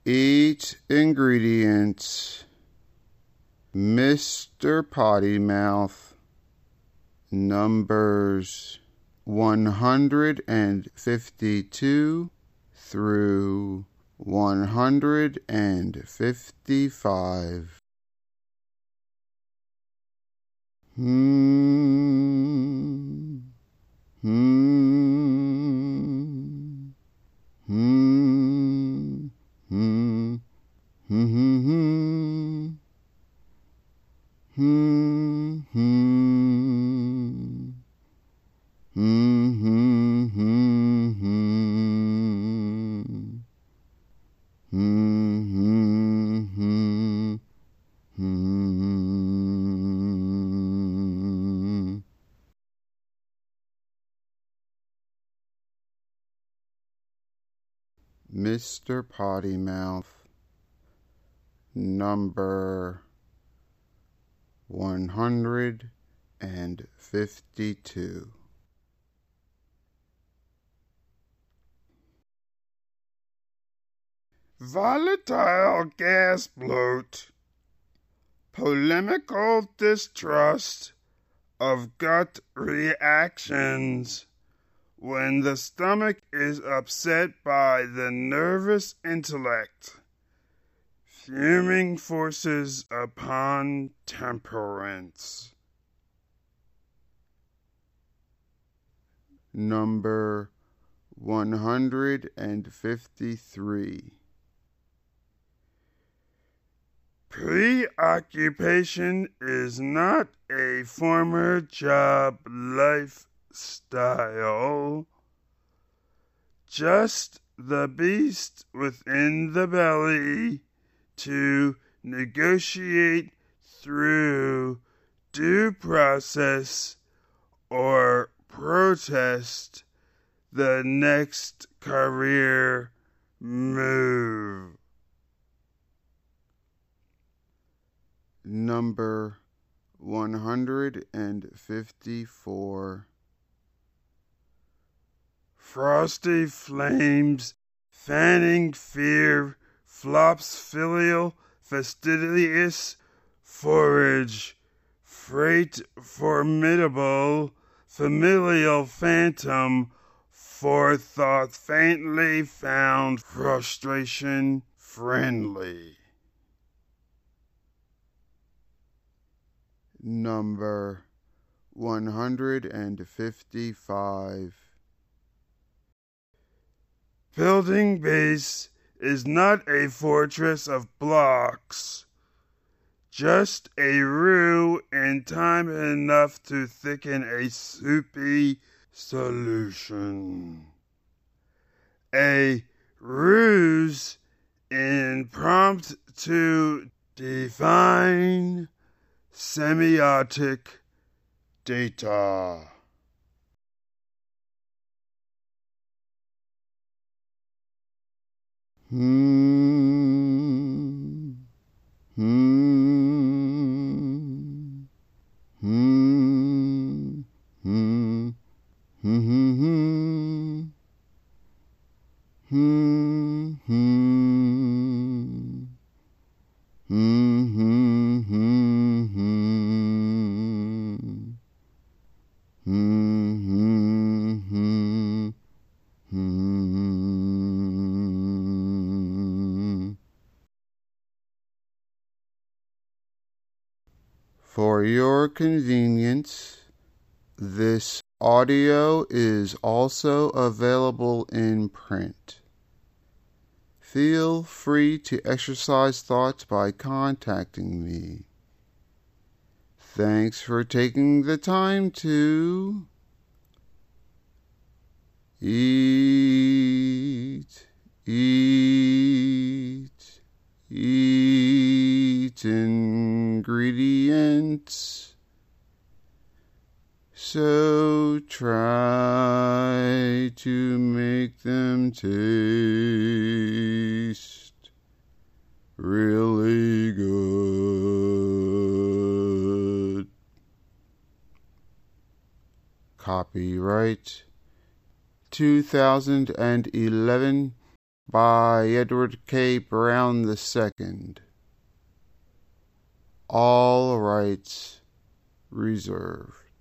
Each ingredient: Mr. Potty Mouth, numbers 152 through 155. Hmm. Hmm. Hmm. Hmm. Hmm. Hmm. Hmm. Hmm. Hmm. Mr. Potty Mouth, number 152. Volatile gas bloat, polemical distrust of gut reactions when the stomach is upset by the nervous intellect, fuming forces upon temperance. Number 153. Preoccupation is not a former job lifestyle, just the beast within the belly to negotiate through due process or protest the next career move. Number 154. Frosty flames, fanning fear, flops filial, fastidious, forage, freight formidable, familial phantom, forethought faintly found, frustration friendly. Number 155. Building base is not a fortress of blocks, just a roux in time enough to thicken a soupy solution. A ruse in prompt to define semiotic data. Hmm. Hmm. Hmm. Hmm. Hmm. Hmm. Hmm. For your convenience, this audio is also available in print. Feel free to exercise thoughts by contacting me. Thanks for taking the time to eat ingredients. So try to make them taste really good. Copyright 2011 by Edward K. Brown II. All rights reserved.